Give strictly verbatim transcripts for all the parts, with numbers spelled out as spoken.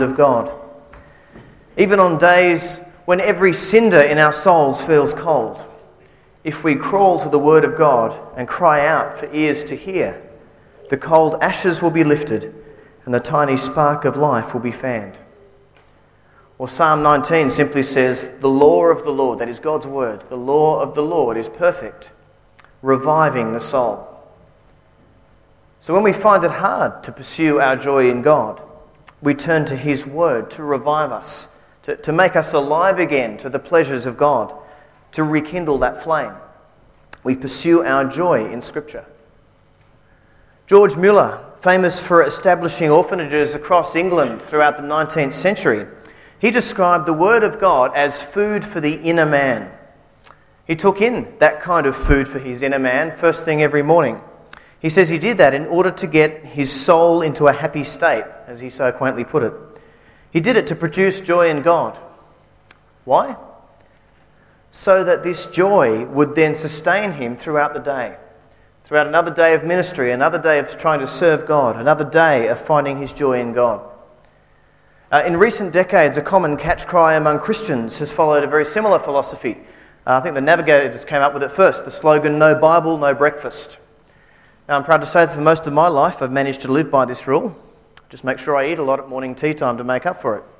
of God. Even on days when every cinder in our souls feels cold, if we crawl to the Word of God and cry out for ears to hear, the cold ashes will be lifted and the tiny spark of life will be fanned. Or Psalm nineteen simply says, the law of the Lord, that is God's word, the law of the Lord is perfect, reviving the soul. So when we find it hard to pursue our joy in God, we turn to His word to revive us, to, to make us alive again to the pleasures of God, to rekindle that flame. We pursue our joy in Scripture. George Muller, famous for establishing orphanages across England throughout the nineteenth century, he described the Word of God as food for the inner man. He took in that kind of food for his inner man first thing every morning. He says he did that in order to get his soul into a happy state, as he so quaintly put it. He did it to produce joy in God. Why? So that this joy would then sustain him throughout the day. Throughout another day of ministry, another day of trying to serve God, another day of finding his joy in God. Uh, in recent decades, a common catch cry among Christians has followed a very similar philosophy. Uh, I think the Navigators came up with it first, the slogan, no Bible, no breakfast. Now, I'm proud to say that for most of my life I've managed to live by this rule. Just make sure I eat a lot at morning tea time to make up for it.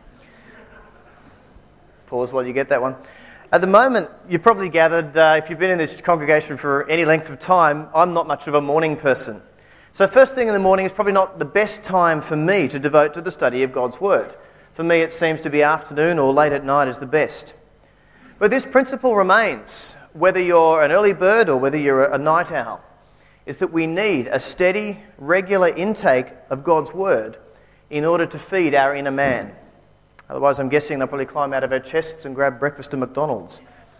Pause while you get that one. At the moment, you've probably gathered, uh, if you've been in this congregation for any length of time, I'm not much of a morning person. So first thing in the morning is probably not the best time for me to devote to the study of God's Word. For me, it seems to be afternoon or late at night is the best. But this principle remains, whether you're an early bird or whether you're a night owl, is that we need a steady, regular intake of God's Word in order to feed our inner man. Otherwise, I'm guessing they'll probably climb out of our chests and grab breakfast at McDonald's.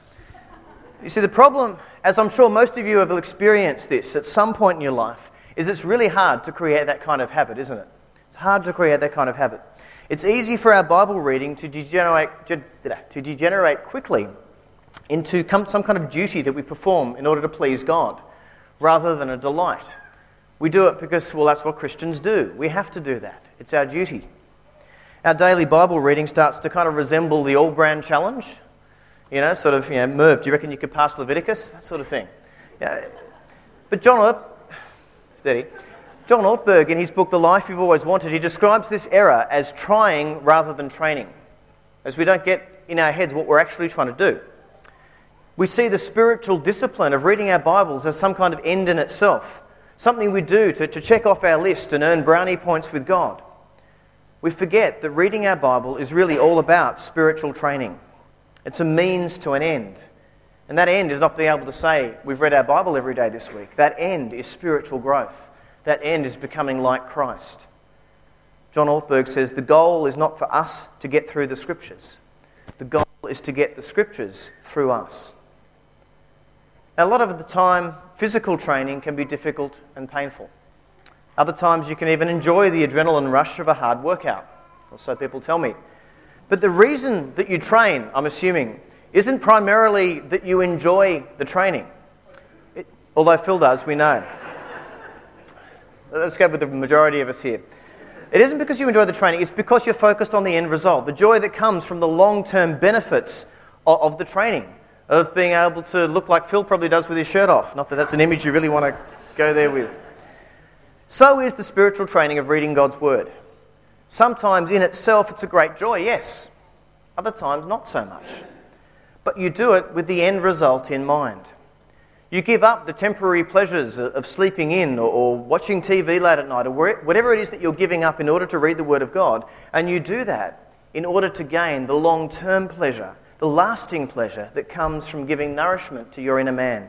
You see, the problem, as I'm sure most of you have experienced this at some point in your life, is it's really hard to create that kind of habit, isn't it? It's hard to create that kind of habit. It's easy for our Bible reading to degenerate, to degenerate quickly into some kind of duty that we perform in order to please God, rather than a delight. We do it because, well, that's what Christians do. We have to do that. It's our duty. Our daily Bible reading starts to kind of resemble the All-Brand Challenge. You know, sort of, you know, Merv, do you reckon you could pass Leviticus? That sort of thing. Yeah. But John Ortberg, steady. John Ortberg, in his book, The Life You've Always Wanted, he describes this error as trying rather than training, as we don't get in our heads what we're actually trying to do. We see the spiritual discipline of reading our Bibles as some kind of end in itself, something we do to, to check off our list and earn brownie points with God. We forget that reading our Bible is really all about spiritual training. It's a means to an end. And that end is not being able to say, we've read our Bible every day this week. That end is spiritual growth. That end is becoming like Christ. John Ortberg says, the goal is not for us to get through the Scriptures. The goal is to get the Scriptures through us. Now, a lot of the time, physical training can be difficult and painful. Other times you can even enjoy the adrenaline rush of a hard workout, or so people tell me. But the reason that you train, I'm assuming, isn't primarily that you enjoy the training. It, although Phil does, we know. Let's go with the majority of us here. It isn't because you enjoy the training, it's because you're focused on the end result, the joy that comes from the long-term benefits of, of the training, of being able to look like Phil probably does with his shirt off. Not that that's an image you really want to go there with. So is the spiritual training of reading God's Word. Sometimes in itself it's a great joy, yes. Other times not so much. But you do it with the end result in mind. You give up the temporary pleasures of sleeping in or, or watching T V late at night or whatever it is that you're giving up in order to read the Word of God, and you do that in order to gain the long-term pleasure, the lasting pleasure that comes from giving nourishment to your inner man.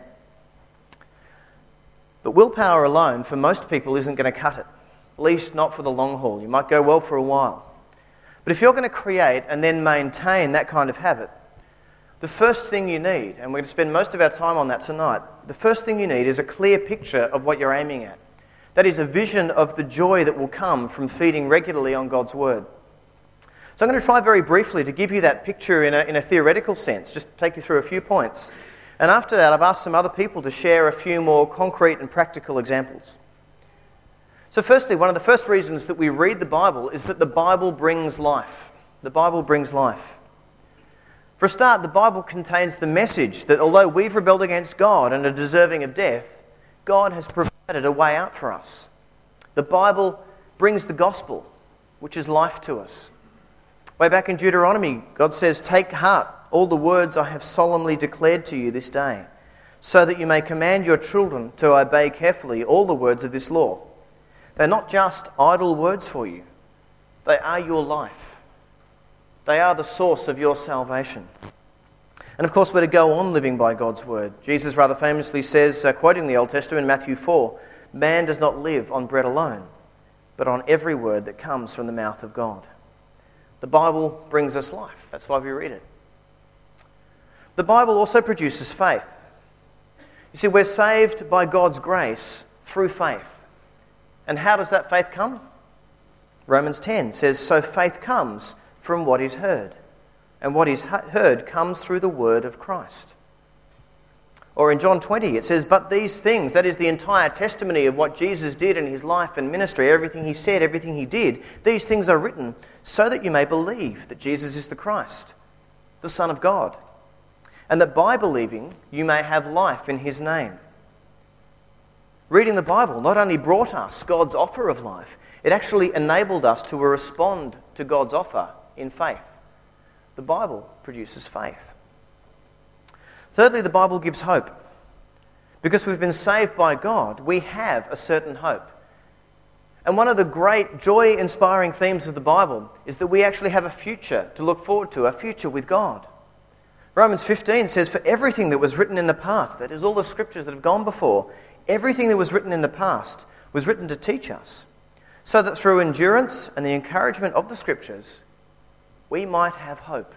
But willpower alone, for most people, isn't going to cut it. At least not for the long haul. You might go well for a while. But if you're going to create and then maintain that kind of habit, the first thing you need, and we're going to spend most of our time on that tonight, the first thing you need is a clear picture of what you're aiming at. That is a vision of the joy that will come from feeding regularly on God's Word. So I'm going to try very briefly to give you that picture in a, in a theoretical sense, just take you through a few points. And after that, I've asked some other people to share a few more concrete and practical examples. So firstly, one of the first reasons that we read the Bible is that the Bible brings life. The Bible brings life. For a start, the Bible contains the message that although we've rebelled against God and are deserving of death, God has provided a way out for us. The Bible brings the gospel, which is life to us. Way back in Deuteronomy, God says, "Take heart, all the words I have solemnly declared to you this day, so that you may command your children to obey carefully all the words of this law. They're not just idle words for you. They are your life. They are the source of your salvation." And of course, we're to go on living by God's word. Jesus rather famously says, uh, quoting the Old Testament in Matthew four, "Man does not live on bread alone, but on every word that comes from the mouth of God." The Bible brings us life. That's why we read it. The Bible also produces faith. You see, we're saved by God's grace through faith. And how does that faith come? Romans ten says, "So faith comes from what is heard, and what is heard comes through the word of Christ." Or in John twenty, it says, "But these things," that is the entire testimony of what Jesus did in his life and ministry, everything he said, everything he did, "these things are written so that you may believe that Jesus is the Christ, the Son of God, and that by believing you may have life in his name." Reading the Bible not only brought us God's offer of life, it actually enabled us to respond to God's offer in faith. The Bible produces faith. Thirdly, the Bible gives hope. Because we've been saved by God, we have a certain hope. And one of the great joy-inspiring themes of the Bible is that we actually have a future to look forward to, a future with God. Romans fifteen says, "For everything that was written in the past," that is all the scriptures that have gone before, everything that was written in the past was written to teach us, so that through endurance and the encouragement of the scriptures, we might have hope.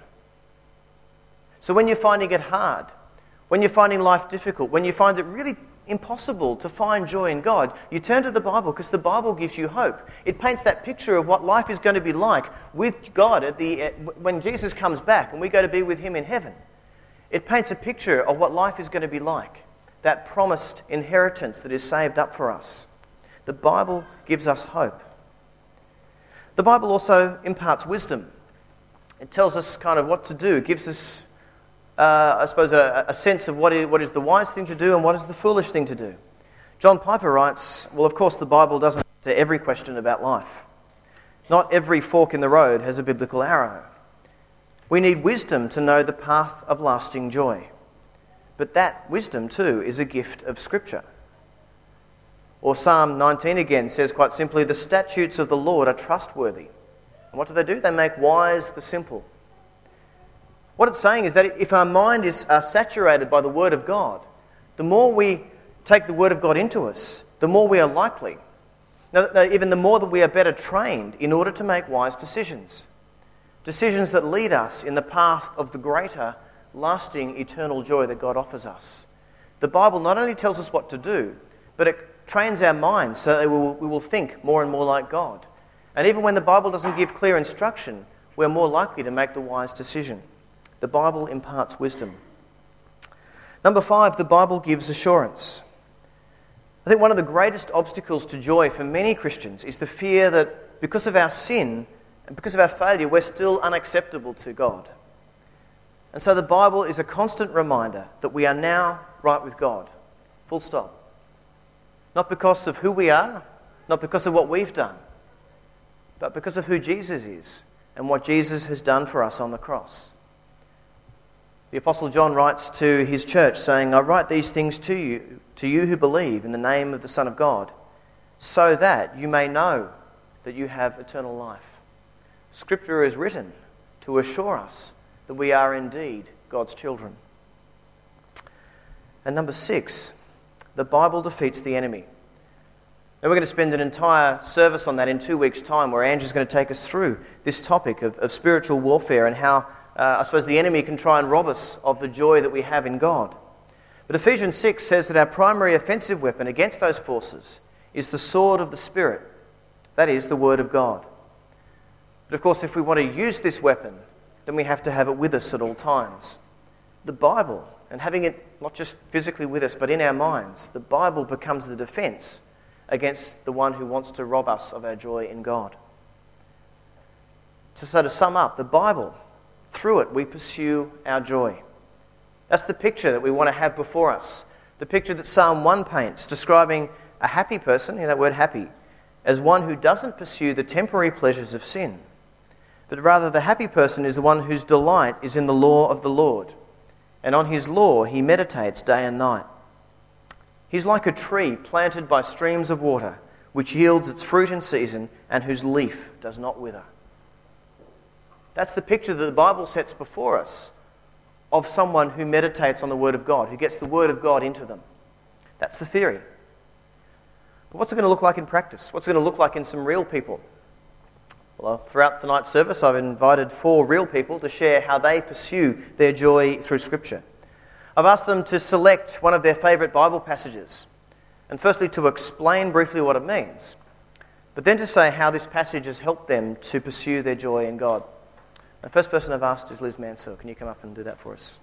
So when you're finding it hard, when you're finding life difficult, when you find it really impossible to find joy in God, you turn to the Bible because the Bible gives you hope. It paints that picture of what life is going to be like with God at the when Jesus comes back and we go to be with him in heaven. It paints a picture of what life is going to be like, that promised inheritance that is saved up for us. The Bible gives us hope. The Bible also imparts wisdom. It tells us kind of what to do. It gives us, uh, I suppose, a, a sense of what is, what is the wise thing to do and what is the foolish thing to do. John Piper writes, well, of course, the Bible doesn't answer every question about life. Not every fork in the road has a biblical arrow. We need wisdom to know the path of lasting joy. But that wisdom, too, is a gift of Scripture. Or Psalm nineteen again says quite simply, "The statutes of the Lord are trustworthy." And what do they do? They make wise the simple. What it's saying is that if our mind is uh, saturated by the Word of God, the more we take the Word of God into us, the more we are likely, no, no, even the more that we are better trained in order to make wise decisions. Decisions that lead us in the path of the greater, lasting, eternal joy that God offers us. The Bible not only tells us what to do, but it trains our minds so that we will, we will think more and more like God. And even when the Bible doesn't give clear instruction, we're more likely to make the wise decision. The Bible imparts wisdom. Number five, the Bible gives assurance. I think one of the greatest obstacles to joy for many Christians is the fear that because of our sin and because of our failure, we're still unacceptable to God. And so the Bible is a constant reminder that we are now right with God. Full stop. Not because of who we are, not because of what we've done, but because of who Jesus is and what Jesus has done for us on the cross. The Apostle John writes to his church saying, "I write these things to you, to you who believe in the name of the Son of God, so that you may know that you have eternal life." Scripture is written to assure us that we are indeed God's children. And number six, the Bible defeats the enemy. Now we're going to spend an entire service on that in two weeks' time, where Andrew's going to take us through this topic of, of spiritual warfare and how, uh, I suppose, the enemy can try and rob us of the joy that we have in God. But Ephesians six says that our primary offensive weapon against those forces is the sword of the Spirit. That is, the Word of God. But of course, if we want to use this weapon, then we have to have it with us at all times. The Bible, and having it not just physically with us, but in our minds, the Bible becomes the defense against the one who wants to rob us of our joy in God. So to sum up, the Bible, through it we pursue our joy. That's the picture that we want to have before us. The picture that Psalm one paints, describing a happy person, hear that word happy, as one who doesn't pursue the temporary pleasures of sin, but rather the happy person is the one whose delight is in the law of the Lord, and on his law he meditates day and night. He's like a tree planted by streams of water, which yields its fruit in season and whose leaf does not wither. That's the picture that the Bible sets before us of someone who meditates on the Word of God, who gets the Word of God into them. That's the theory. But what's it going to look like in practice? What's it going to look like in some real people? Well, throughout tonight's service, I've invited four real people to share how they pursue their joy through Scripture. I've asked them to select one of their favourite Bible passages, and firstly to explain briefly what it means, but then to say how this passage has helped them to pursue their joy in God. The first person I've asked is Liz Mansell. Can you come up and do that for us?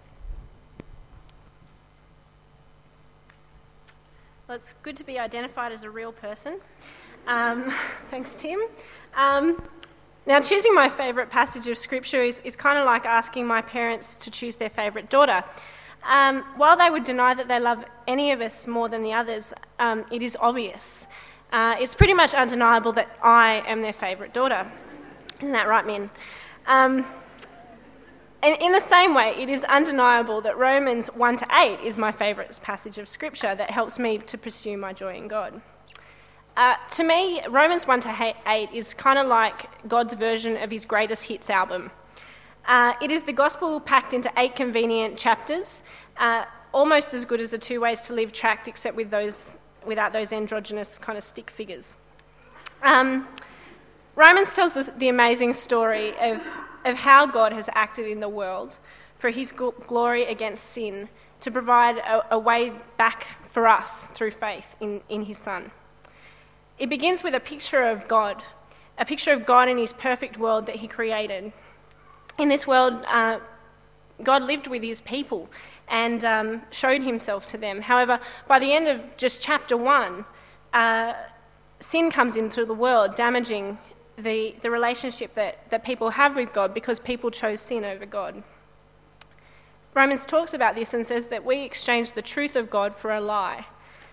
Well, it's good to be identified as a real person. Um, thanks, Tim. Um, now, choosing my favourite passage of Scripture is, is kind of like asking my parents to choose their favourite daughter. Um, while they would deny that they love any of us more than the others, um, it is obvious. Uh, it's pretty much undeniable that I am their favourite daughter. Isn't that right, men? Um, and in the same way, it is undeniable that Romans one to eight is my favourite passage of Scripture that helps me to pursue my joy in God. Uh, to me, Romans one to eight is kind of like God's version of his greatest hits album. Uh, it is the gospel packed into eight convenient chapters, uh, almost as good as the Two Ways to Live tract, except with those without those androgynous kind of stick figures. Um, Romans tells us the amazing story of, of how God has acted in the world for his glory against sin, to provide a, a way back for us through faith in, in his Son. It begins with a picture of God, a picture of God in his perfect world that he created. In this world, uh, God lived with his people and um, showed himself to them. However, by the end of just chapter one, uh, sin comes into the world, damaging the, the relationship that, that people have with God because people chose sin over God. Romans talks about this and says that we exchange the truth of God for a lie.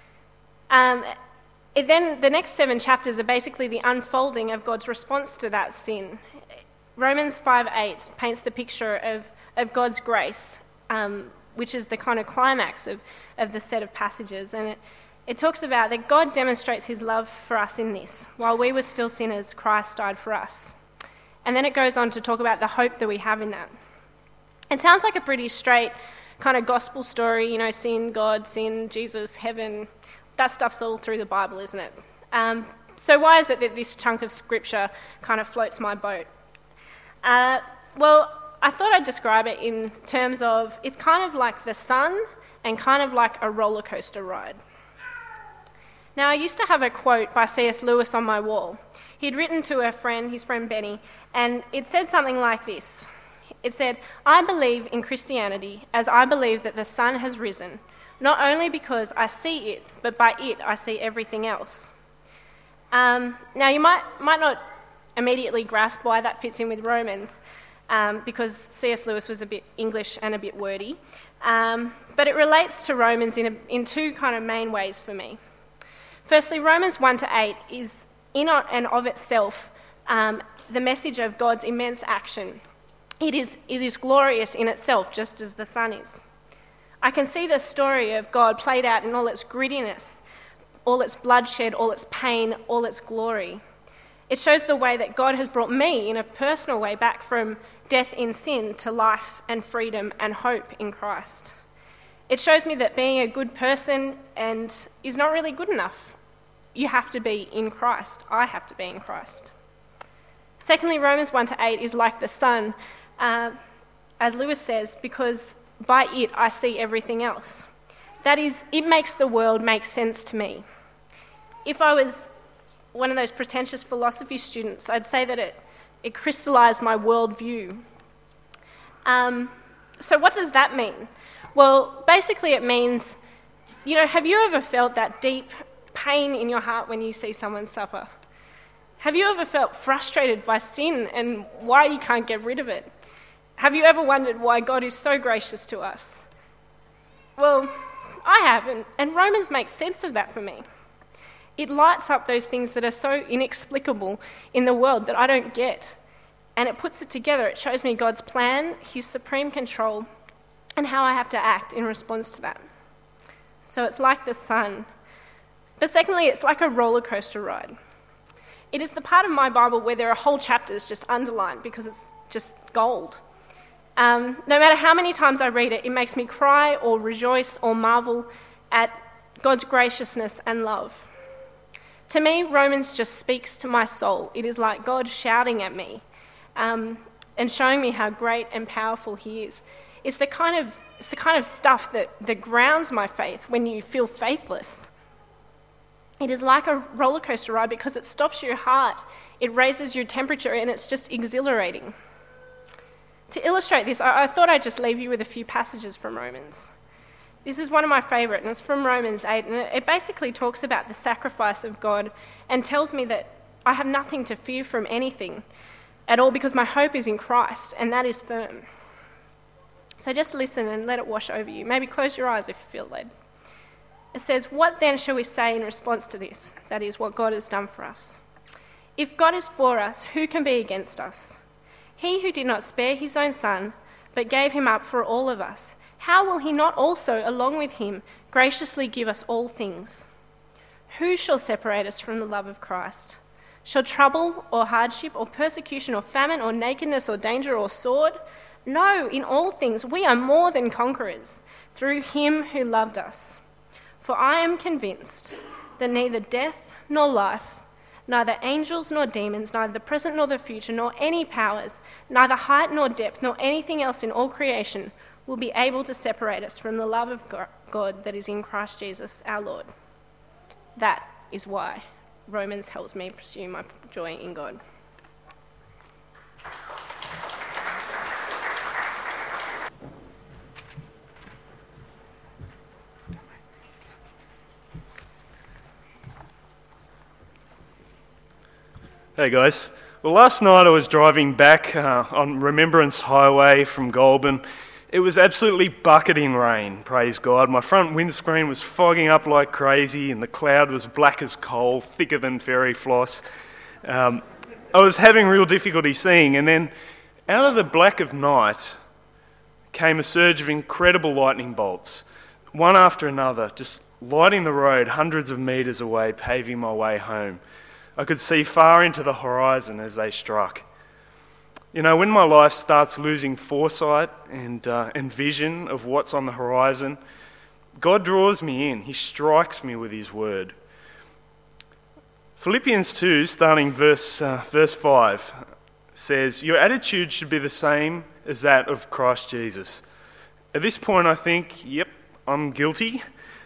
Um, it then, the next seven chapters are basically the unfolding of God's response to that sin. Romans five eight paints the picture of, of God's grace, um, which is the kind of climax of, of the set of passages. And it, it talks about that God demonstrates his love for us in this. While we were still sinners, Christ died for us. And then it goes on to talk about the hope that we have in that. It sounds like a pretty straight kind of gospel story, you know, sin, God, sin, Jesus, heaven. That stuff's all through the Bible, isn't it? Um, so why is it that this chunk of scripture kind of floats my boat? Uh, well, I thought I'd describe it in terms of it's kind of like the sun and kind of like a roller coaster ride. Now, I used to have a quote by C S Lewis on my wall. He'd written to a friend, his friend Benny, and it said something like this. It said, "I believe in Christianity as I believe that the sun has risen, not only because I see it, but by it I see everything else." Um, now, you might might not immediately grasp why that fits in with Romans, um, because C S Lewis was a bit English and a bit wordy, um, but it relates to Romans in, a, in two kind of main ways for me. Firstly, Romans one to eight is in and of itself um, the message of God's immense action. It is, it is glorious in itself, just as the sun is. I can see the story of God played out in all its grittiness, all its bloodshed, all its pain, all its glory. It shows the way that God has brought me in a personal way back from death in sin to life and freedom and hope in Christ. It shows me that being a good person and is not really good enough. You have to be in Christ. I have to be in Christ. Secondly, Romans one to eight is like the sun, uh, as Lewis says, because by it I see everything else. That is, it makes the world make sense to me. If I was one of those pretentious philosophy students, I'd say that it, it crystallised my worldview. Um, so what does that mean? Well, basically it means, you know, have you ever felt that deep pain in your heart when you see someone suffer? Have you ever felt frustrated by sin and why you can't get rid of it? Have you ever wondered why God is so gracious to us? Well, I have, and, and Romans makes sense of that for me. It lights up those things that are so inexplicable in the world that I don't get. And it puts it together. It shows me God's plan, his supreme control, and how I have to act in response to that. So it's like the sun. But secondly, it's like a roller coaster ride. It is the part of my Bible where there are whole chapters just underlined because it's just gold. Um, no matter how many times I read it, it makes me cry or rejoice or marvel at God's graciousness and love. To me, Romans just speaks to my soul. It is like God shouting at me um, and showing me how great and powerful he is. It's the kind of, it's the kind of stuff that, that grounds my faith when you feel faithless. It is like a roller coaster ride because it stops your heart, it raises your temperature, and it's just exhilarating. To illustrate this, I, I thought I'd just leave you with a few passages from Romans. This is one of my favourite, and it's from Romans eight, and it, it basically talks about the sacrifice of God and tells me that I have nothing to fear from anything at all because my hope is in Christ, and that is firm. So just listen and let it wash over you. Maybe close your eyes if you feel led. It says, "What then shall we say in response to this? That is, what God has done for us. If God is for us, who can be against us? He who did not spare his own son, but gave him up for all of us, how will he not also, along with him, graciously give us all things? Who shall separate us from the love of Christ? Shall trouble or hardship or persecution or famine or nakedness or danger or sword? No, in all things we are more than conquerors, through him who loved us. For I am convinced that neither death nor life, neither angels nor demons, neither the present nor the future, nor any powers, neither height nor depth, nor anything else in all creation will be able to separate us from the love of God that is in Christ Jesus our Lord." That is why Romans helps me pursue my joy in God. Hey guys, well last night I was driving back uh, on Remembrance Highway from Goulburn. It was absolutely bucketing rain, praise God. My front windscreen was fogging up like crazy and the cloud was black as coal, thicker than fairy floss. Um, I was having real difficulty seeing, and then out of the black of night came a surge of incredible lightning bolts, one after another, just lighting the road hundreds of metres away, paving my way home. I could see far into the horizon as they struck. You know, when my life starts losing foresight and, uh, and vision of what's on the horizon, God draws me in. He strikes me with his word. Philippians two, starting verse, uh, verse five, says, "Your attitude should be the same as that of Christ Jesus." At this point I think, yep, I'm guilty.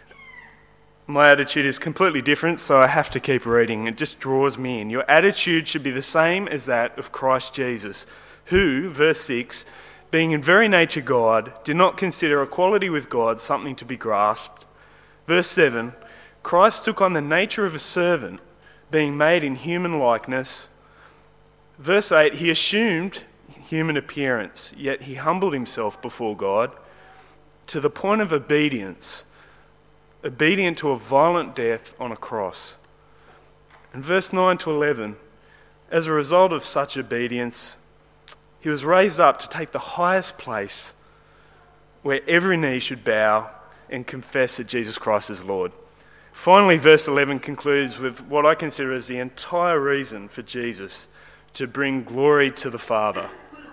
My attitude is completely different, so I have to keep reading. It just draws me in. Your attitude should be the same as that of Christ Jesus, who, verse six, being in very nature God, did not consider equality with God something to be grasped. Verse seven, Christ took on the nature of a servant, being made in human likeness. Verse eight, he assumed human appearance, yet he humbled himself before God to the point of obedience, obedient to a violent death on a cross. And verse nine to eleven, as a result of such obedience, he was raised up to take the highest place where every knee should bow and confess that Jesus Christ is Lord. Finally, verse eleven concludes with what I consider as the entire reason for Jesus to bring glory to the Father.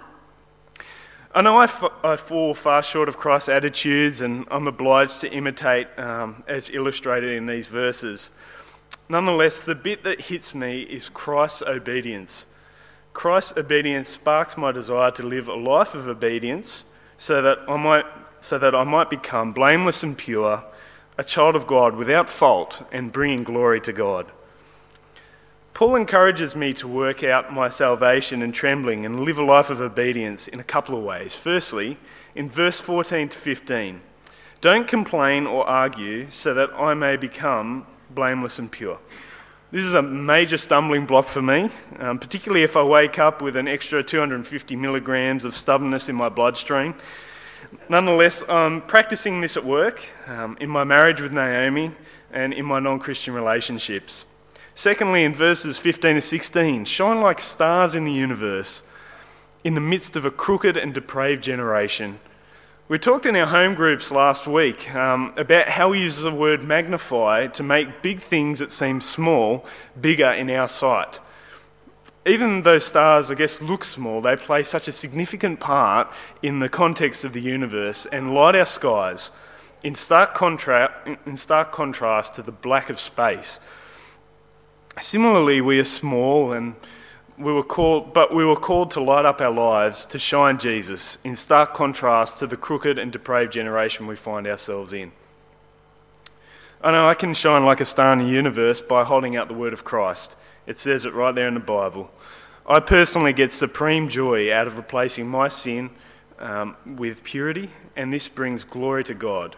I know I, f- I fall far short of Christ's attitudes, and I'm obliged to imitate um, as illustrated in these verses. Nonetheless, the bit that hits me is Christ's obedience. Christ's obedience sparks my desire to live a life of obedience so that I might, so that I might become blameless and pure, a child of God without fault and bringing glory to God. Paul encourages me to work out my salvation and trembling and live a life of obedience in a couple of ways. Firstly, in verse fourteen to fifteen, don't complain or argue so that I may become blameless and pure. This is a major stumbling block for me, um, particularly if I wake up with an extra two hundred fifty milligrams of stubbornness in my bloodstream. Nonetheless, I'm practicing this at work, um, in my marriage with Naomi, and in my non-Christian relationships. Secondly, in verses fifteen to sixteen, shine like stars in the universe, in the midst of a crooked and depraved generation. We talked in our home groups last week um, about how we use the word magnify to make big things that seem small bigger in our sight. Even though stars, I guess, look small, they play such a significant part in the context of the universe and light our skies in stark, contra- in stark contrast to the black of space. Similarly, we are small and We were called, but we were called to light up our lives, to shine Jesus, in stark contrast to the crooked and depraved generation we find ourselves in. I know I can shine like a star in the universe by holding out the word of Christ. It says it right there in the Bible. I personally get supreme joy out of replacing my sin um, with purity, and this brings glory to God.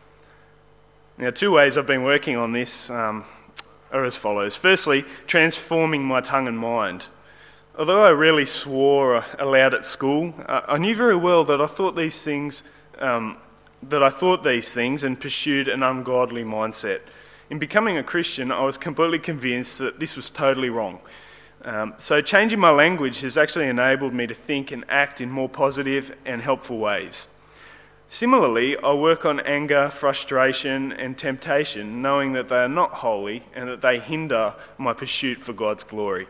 Now, two ways I've been working on this um, are as follows. Firstly, transforming my tongue and mind. Although I rarely swore aloud at school, uh, I knew very well that I thought these things, um, that I thought these things and pursued an ungodly mindset. In becoming a Christian, I was completely convinced that this was totally wrong. Um, so changing my language has actually enabled me to think and act in more positive and helpful ways. Similarly, I work on anger, frustration, and temptation, knowing that they are not holy and that they hinder my pursuit for God's glory.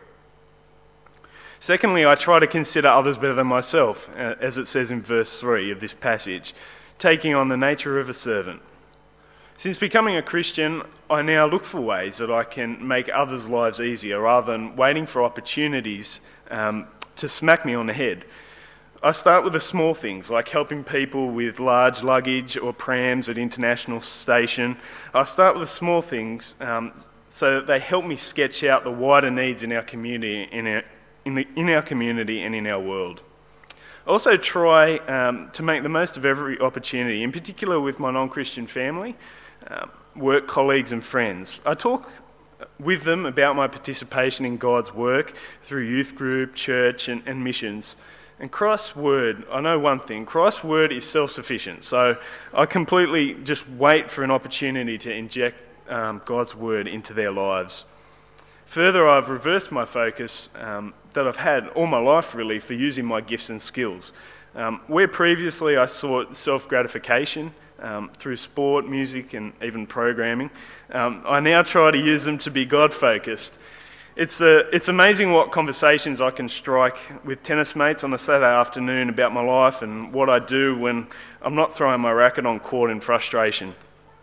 Secondly, I try to consider others better than myself, as it says in verse three of this passage, taking on the nature of a servant. Since becoming a Christian, I now look for ways that I can make others' lives easier rather than waiting for opportunities um, to smack me on the head. I start with the small things, like helping people with large luggage or prams at international station. I start with the small things um, so that they help me sketch out the wider needs in our community, in our In, the, in our community and in our world. I also try um, to make the most of every opportunity, in particular with my non-Christian family, uh, work colleagues and friends. I talk with them about my participation in God's work through youth group, church and, and missions. And Christ's word, I know one thing, Christ's word is self-sufficient, so I completely just wait for an opportunity to inject um, God's word into their lives. Further, I've reversed my focus um, that I've had all my life, really, for using my gifts and skills. Um, where previously I sought self-gratification um, through sport, music, and even programming, um, I now try to use them to be God-focused. It's, a, it's amazing what conversations I can strike with tennis mates on a Saturday afternoon about my life and what I do when I'm not throwing my racket on court in frustration.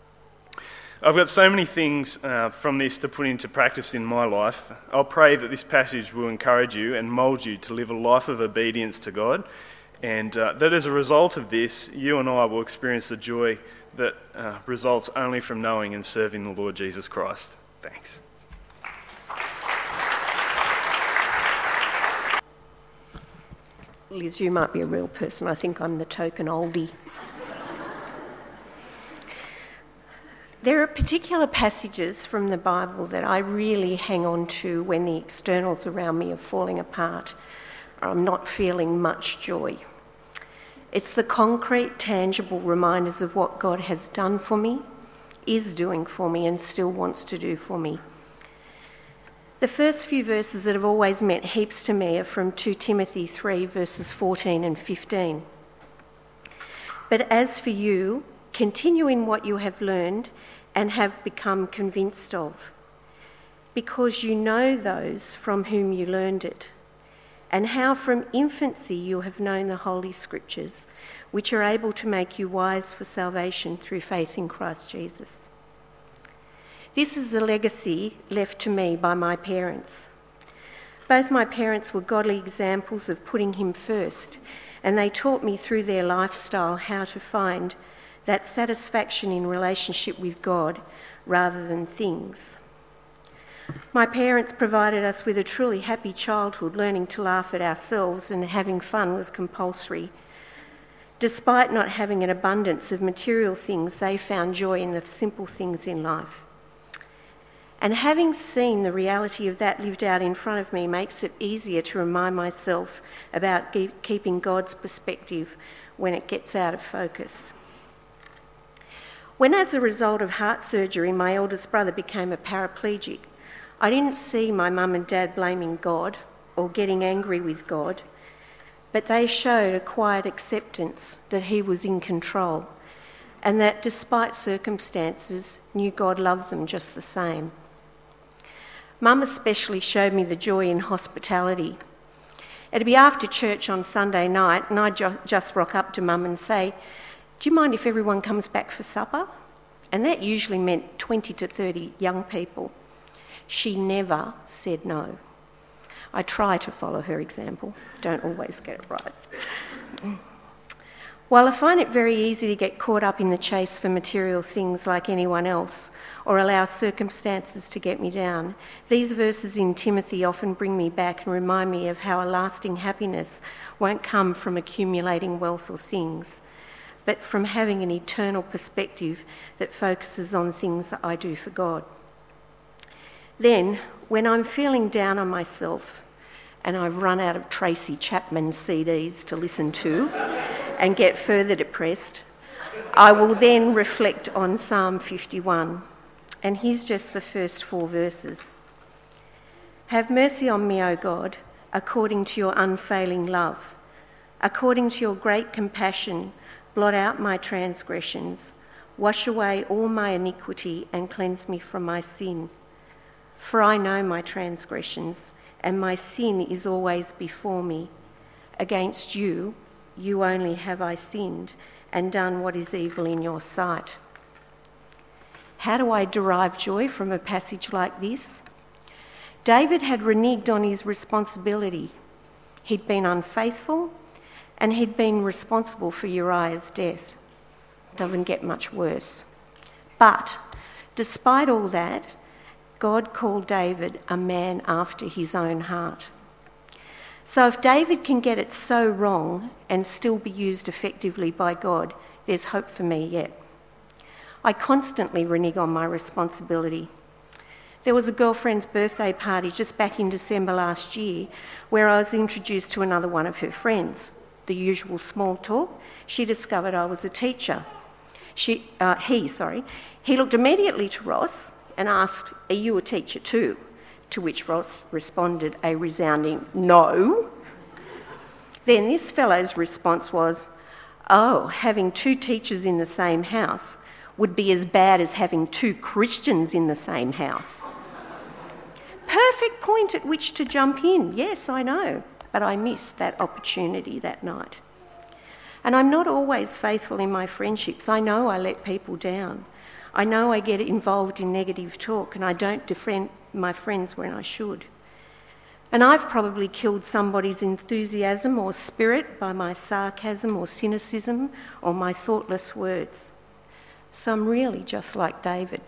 I've got so many things uh, from this to put into practice in my life. I'll pray that this passage will encourage you and mould you to live a life of obedience to God, and uh, that as a result of this, you and I will experience the joy that uh, results only from knowing and serving the Lord Jesus Christ. Thanks. Liz, you might be a real person. I think I'm the token oldie. There are particular passages from the Bible that I really hang on to when the externals around me are falling apart, or I'm not feeling much joy. It's the concrete, tangible reminders of what God has done for me, is doing for me, and still wants to do for me. The first few verses that have always meant heaps to me are from Second Timothy three, verses fourteen and fifteen. But as for you, continue in what you have learned and have become convinced of, because you know those from whom you learned it, and how from infancy you have known the Holy Scriptures, which are able to make you wise for salvation through faith in Christ Jesus. This is the legacy left to me by my parents. Both my parents were godly examples of putting him first, and they taught me through their lifestyle how to find that satisfaction in relationship with God rather than things. My parents provided us with a truly happy childhood. Learning to laugh at ourselves and having fun was compulsory. Despite not having an abundance of material things, they found joy in the simple things in life. And having seen the reality of that lived out in front of me makes it easier to remind myself about keeping God's perspective when it gets out of focus. When, as a result of heart surgery, my eldest brother became a paraplegic, I didn't see my mum and dad blaming God or getting angry with God, but they showed a quiet acceptance that he was in control and that despite circumstances, knew God loved them just the same. Mum especially showed me the joy in hospitality. It'd be after church on Sunday night and I'd ju- just rock up to Mum and say, "Do you mind if everyone comes back for supper?" And that usually meant twenty to thirty young people. She never said no. I try to follow her example, don't always get it right. While I find it very easy to get caught up in the chase for material things like anyone else, or allow circumstances to get me down, these verses in Timothy often bring me back and remind me of how a lasting happiness won't come from accumulating wealth or things, but from having an eternal perspective that focuses on things that I do for God. Then, when I'm feeling down on myself and I've run out of Tracy Chapman C Ds to listen to and get further depressed, I will then reflect on Psalm fifty-one. And here's just the first four verses. "Have mercy on me, O God, according to your unfailing love. According to your great compassion, blot out my transgressions. Wash away all my iniquity and cleanse me from my sin. For I know my transgressions, and my sin is always before me. Against you, you only have I sinned and done what is evil in your sight." How do I derive joy from a passage like this? David had reneged on his responsibility. He'd been unfaithful, and he'd been responsible for Uriah's death. Doesn't get much worse. But despite all that, God called David a man after his own heart. So if David can get it so wrong and still be used effectively by God, there's hope for me yet. I constantly renege on my responsibility. There was a girlfriend's birthday party just back in December last year where I was introduced to another one of her friends. The usual small talk. She discovered I was a teacher. She, uh, he, sorry. He looked immediately to Ross and asked, "Are you a teacher too?" To which Ross responded a resounding no. Then this fellow's response was, "Oh, having two teachers in the same house would be as bad as having two Christians in the same house." Perfect point at which to jump in. Yes, I know, but I missed that opportunity that night. And I'm not always faithful in my friendships. I know I let people down. I know I get involved in negative talk and I don't defend my friends when I should. And I've probably killed somebody's enthusiasm or spirit by my sarcasm or cynicism or my thoughtless words. So I'm really just like David.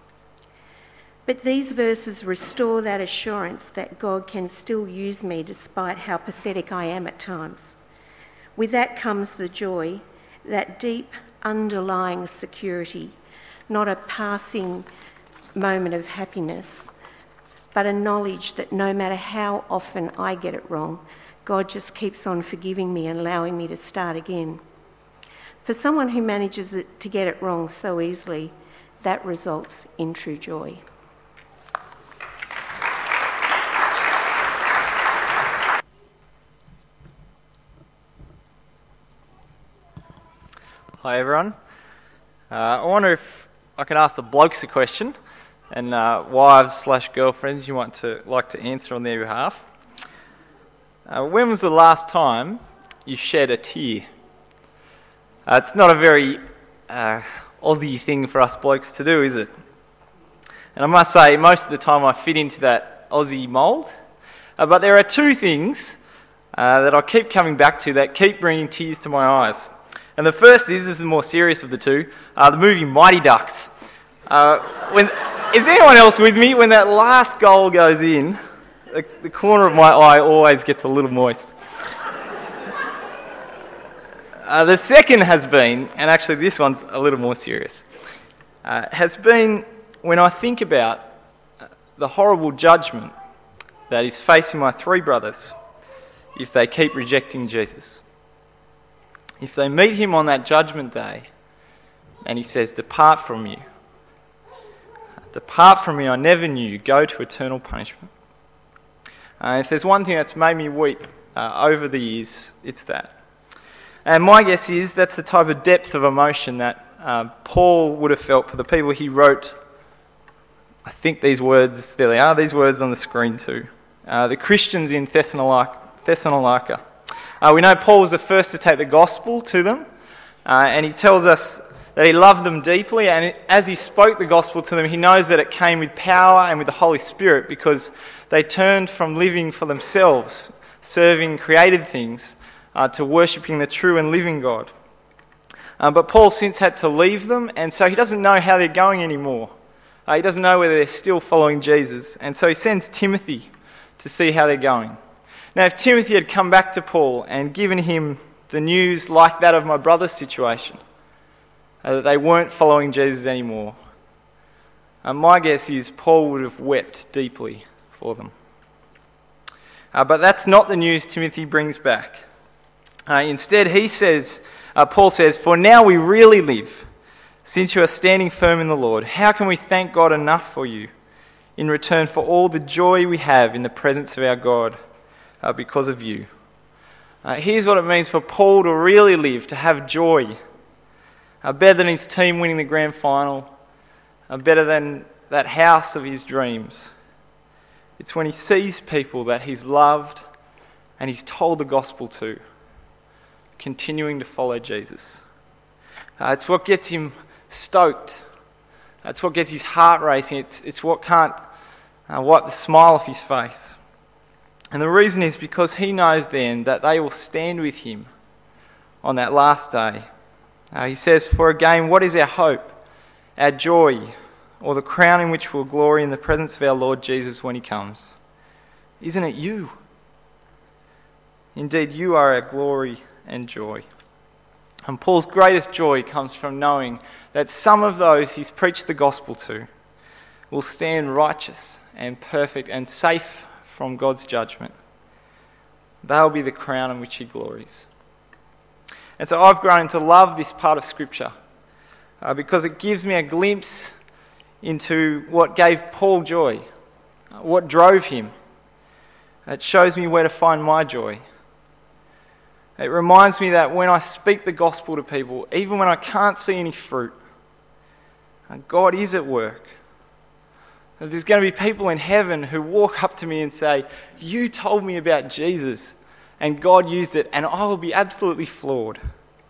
But these verses restore that assurance that God can still use me despite how pathetic I am at times. With that comes the joy, that deep underlying security, not a passing moment of happiness, but a knowledge that no matter how often I get it wrong, God just keeps on forgiving me and allowing me to start again. For someone who manages it, to get it wrong so easily, that results in true joy. Hi everyone. Uh, I wonder if I can ask the blokes a question, and uh, wives slash girlfriends you want to like to answer on their behalf. Uh, when was the last time you shed a tear? Uh, it's not a very uh, Aussie thing for us blokes to do, is it? And I must say, most of the time I fit into that Aussie mould. Uh, but there are two things uh, that I keep coming back to that keep bringing tears to my eyes. And the first is, this is the more serious of the two, uh, the movie Mighty Ducks. Uh, when, is anyone else with me? When that last goal goes in, the, the corner of my eye always gets a little moist. Uh, the second has been, and actually this one's a little more serious, uh, has been when I think about uh, the horrible judgment that is facing my three brothers if they keep rejecting Jesus. If they meet him on that judgment day and he says, "Depart from you. Depart from me, I never knew you. Go to eternal punishment." Uh, if there's one thing that's made me weep uh, over the years, it's that. And my guess is that's the type of depth of emotion that uh, Paul would have felt for the people he wrote. I think these words, there they are, these words on the screen too. Uh, the Christians in Thessalonica. Thessalonica. Uh, we know Paul was the first to take the gospel to them, uh, and he tells us that he loved them deeply, and it, as he spoke the gospel to them, he knows that it came with power and with the Holy Spirit, because they turned from living for themselves, serving created things, uh, to worshipping the true and living God. Uh, but Paul since had to leave them, and so he doesn't know how they're going anymore. Uh, he doesn't know whether they're still following Jesus, and so he sends Timothy to see how they're going. Now, if Timothy had come back to Paul and given him the news like that of my brother's situation, uh, that they weren't following Jesus anymore, uh, my guess is Paul would have wept deeply for them. Uh, but that's not the news Timothy brings back. Uh, instead, he says, uh, Paul says, "For now we really live, since you are standing firm in the Lord. How can we thank God enough for you in return for all the joy we have in the presence of our God uh, because of you?" Uh, here's what it means for Paul to really live, to have joy. Uh, better than his team winning the grand final, uh, better than that house of his dreams. It's when he sees people that he's loved and he's told the gospel to, continuing to follow Jesus. Uh, it's what gets him stoked. It's what gets his heart racing. It's, it's what can't uh, wipe the smile off his face. And the reason is because he knows then that they will stand with him on that last day. Uh, he says, "For again, what is our hope, our joy, or the crown in which we'll glory in the presence of our Lord Jesus when he comes? Isn't it you? Indeed, you are our glory and joy." And Paul's greatest joy comes from knowing that some of those he's preached the gospel to will stand righteous and perfect and safe from God's judgment. They'll be the crown in which he glories. And so I've grown to love this part of Scripture uh, because it gives me a glimpse into what gave Paul joy, uh, what drove him. It shows me where to find my joy. It reminds me that when I speak the gospel to people, even when I can't see any fruit, uh, God is at work. That there's going to be people in heaven who walk up to me and say, "You told me about Jesus, and God used it," and I will be absolutely floored.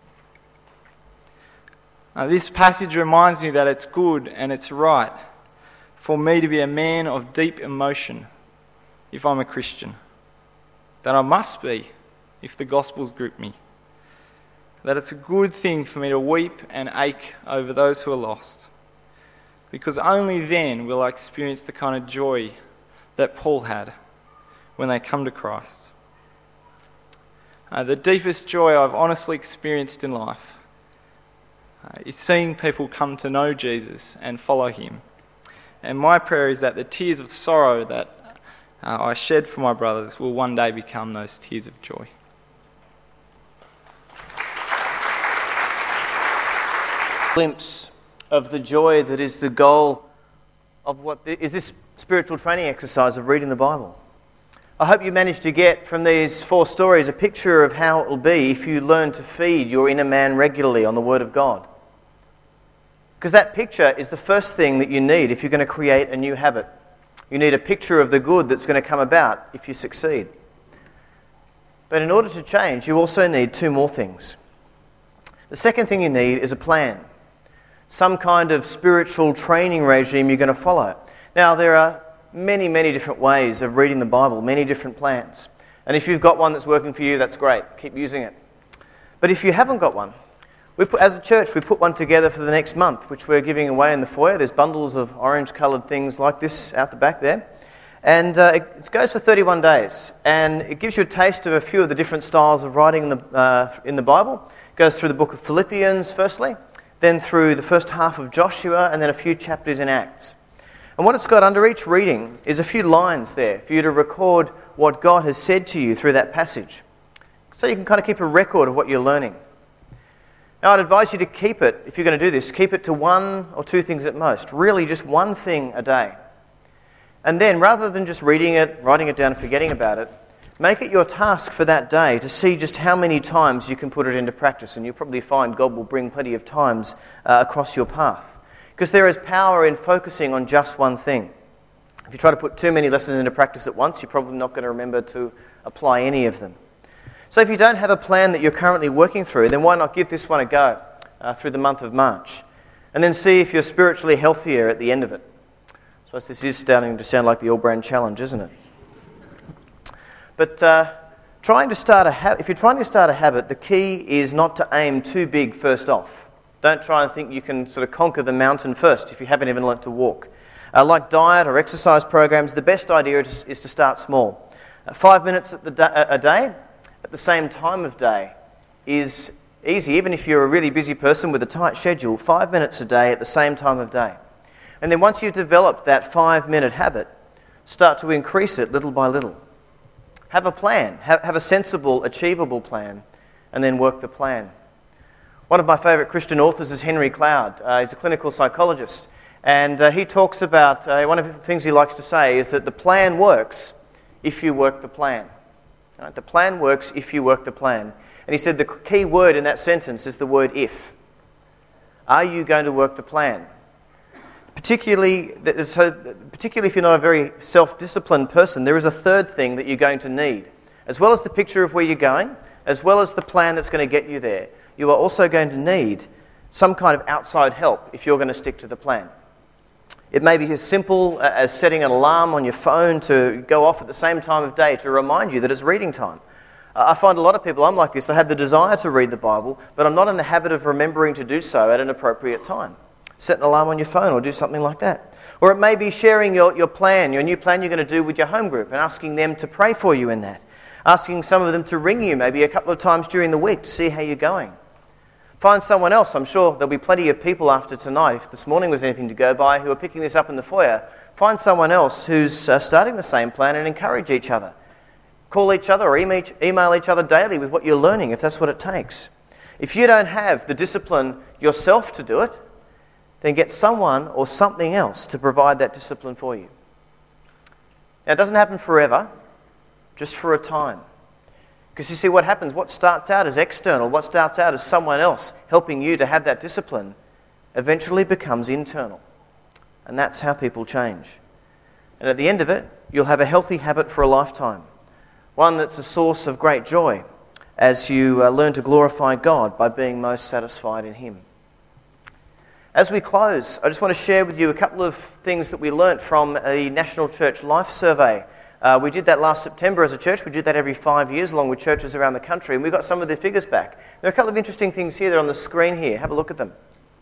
Uh, this passage reminds me that it's good and it's right for me to be a man of deep emotion if I'm a Christian. That I must be if the gospel's gripped me. That it's a good thing for me to weep and ache over those who are lost. Because only then will I experience the kind of joy that Paul had when they come to Christ. Uh, the deepest joy I've honestly experienced in life uh, is seeing people come to know Jesus and follow him. And my prayer is that the tears of sorrow that uh, I shed for my brothers will one day become those tears of joy. Glimpse of the joy that is the goal of what the, is this spiritual training exercise of reading the Bible. I hope you managed to get from these four stories a picture of how it will be if you learn to feed your inner man regularly on the Word of God. Because that picture is the first thing that you need if you're going to create a new habit. You need a picture of the good that's going to come about if you succeed. But in order to change, you also need two more things. The second thing you need is a plan. Some kind of spiritual training regime you're going to follow. Now, there are many, many different ways of reading the Bible, many different plans. And if you've got one that's working for you, that's great. Keep using it. But if you haven't got one, we put, as a church, we put one together for the next month, which we're giving away in the foyer. There's bundles of orange-coloured things like this out the back there. And uh, it, it goes for thirty-one days. And it gives you a taste of a few of the different styles of writing in the, uh, in the Bible. It goes through the book of Philippians, firstly, then through the first half of Joshua, and then a few chapters in Acts. And what it's got under each reading is a few lines there for you to record what God has said to you through that passage. So you can kind of keep a record of what you're learning. Now, I'd advise you to keep it, if you're going to do this, keep it to one or two things at most. Really, just one thing a day. And then, rather than just reading it, writing it down and forgetting about it, make it your task for that day to see just how many times you can put it into practice. And you'll probably find God will bring plenty of times uh, across your path. Because there is power in focusing on just one thing. If you try to put too many lessons into practice at once, you're probably not going to remember to apply any of them. So if you don't have a plan that you're currently working through, then why not give this one a go uh, through the month of March? And then see if you're spiritually healthier at the end of it. I suppose this is starting to sound like the All-Brand Challenge, isn't it? But uh, trying to start a ha- if you're trying to start a habit, the key is not to aim too big first off. Don't try and think you can sort of conquer the mountain first if you haven't even learnt to walk. Uh, like diet or exercise programs, the best idea is, is to start small. Uh, five minutes at the da- a day at the same time of day is easy. Even if you're a really busy person with a tight schedule, five minutes a day at the same time of day. And then once you've developed that five-minute habit, start to increase it little by little. Have a plan. Have, have a sensible, achievable plan, and then work the plan. One of my favourite Christian authors is Henry Cloud. Uh, he's a clinical psychologist, and uh, he talks about, uh, one of the things he likes to say is that the plan works if you work the plan. Right? The plan works if you work the plan. And he said the key word in that sentence is the word if. Are you going to work the plan? Particularly, so particularly if you're not a very self-disciplined person, there is a third thing that you're going to need. As well as the picture of where you're going, as well as the plan that's going to get you there, you are also going to need some kind of outside help if you're going to stick to the plan. It may be as simple as setting an alarm on your phone to go off at the same time of day to remind you that it's reading time. Uh, I find a lot of people, I'm like this, I have the desire to read the Bible, but I'm not in the habit of remembering to do so at an appropriate time. Set an alarm on your phone or do something like that. Or it may be sharing your, your plan, your new plan you're going to do with your home group and asking them to pray for you in that. Asking some of them to ring you maybe a couple of times during the week to see how you're going. Find someone else. I'm sure there'll be plenty of people after tonight, if this morning was anything to go by, who are picking this up in the foyer. Find someone else who's uh, starting the same plan and encourage each other. Call each other or email, email each other daily with what you're learning, if that's what it takes. If you don't have the discipline yourself to do it, then get someone or something else to provide that discipline for you. Now, it doesn't happen forever, just for a time. Because you see what happens, what starts out as external, what starts out as someone else helping you to have that discipline, eventually becomes internal. And that's how people change. And at the end of it, you'll have a healthy habit for a lifetime. One that's a source of great joy as you uh, learn to glorify God by being most satisfied in Him. As we close, I just want to share with you a couple of things that we learnt from a National Church Life Survey. Uh, we did that last September as a church. We do that every five years along with churches around the country, and we got some of the figures back. There are a couple of interesting things here. They're on the screen here. Have a look at them.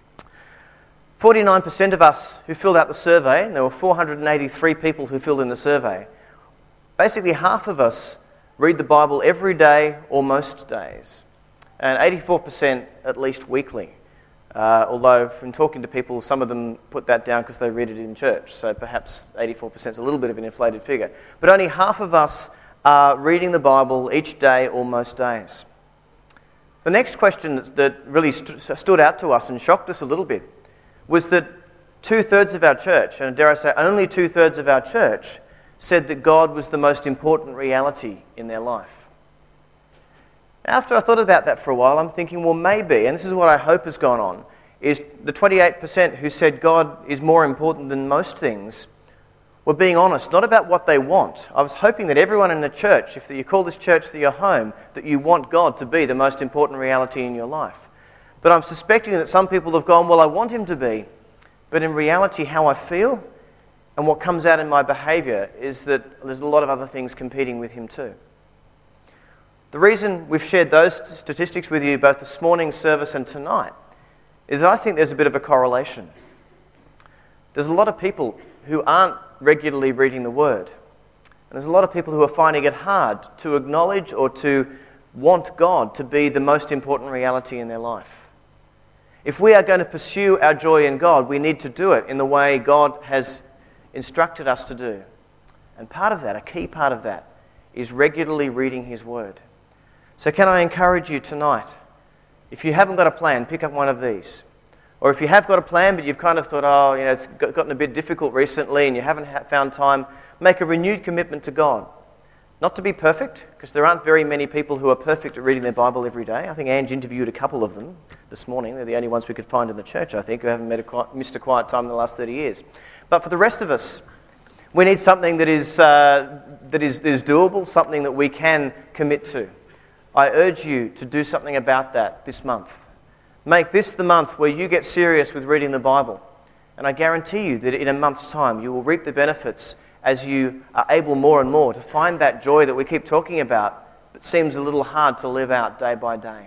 forty-nine percent of us who filled out the survey, and there were four hundred eighty-three people who filled in the survey, basically half of us read the Bible every day or most days, and eighty-four percent at least weekly. Uh, although from talking to people, some of them put that down because they read it in church, so perhaps eighty-four percent is a little bit of an inflated figure. But only half of us are reading the Bible each day or most days. The next question that really st- stood out to us and shocked us a little bit was that two-thirds of our church, and dare I say only two-thirds of our church, said that God was the most important reality in their life. After I thought about that for a while, I'm thinking, well, maybe, and this is what I hope has gone on, is the twenty-eight percent who said God is more important than most things were being honest, not about what they want. I was hoping that everyone in the church, if you call this church your home, that you want God to be the most important reality in your life. But I'm suspecting that some people have gone, well, I want Him to be, but in reality, how I feel and what comes out in my behaviour is that there's a lot of other things competing with Him too. The reason we've shared those statistics with you both this morning's service and tonight is that I think there's a bit of a correlation. There's a lot of people who aren't regularly reading the Word. And there's a lot of people who are finding it hard to acknowledge or to want God to be the most important reality in their life. If we are going to pursue our joy in God, we need to do it in the way God has instructed us to do. And part of that, a key part of that, is regularly reading His Word. So can I encourage you tonight, if you haven't got a plan, pick up one of these. Or if you have got a plan, but you've kind of thought, oh, you know, it's gotten a bit difficult recently and you haven't found time, make a renewed commitment to God. Not to be perfect, because there aren't very many people who are perfect at reading their Bible every day. I think Ange interviewed a couple of them this morning. They're the only ones we could find in the church, I think, who haven't made a, missed a quiet time in the last thirty years. But for the rest of us, we need something that is, uh, that is, that is doable, something that we can commit to. I urge you to do something about that this month. Make this the month where you get serious with reading the Bible. And I guarantee you that in a month's time, you will reap the benefits as you are able more and more to find that joy that we keep talking about, but seems a little hard to live out day by day.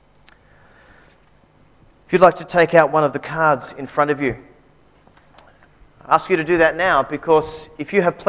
If you'd like to take out one of the cards in front of you, I ask you to do that now, because if you have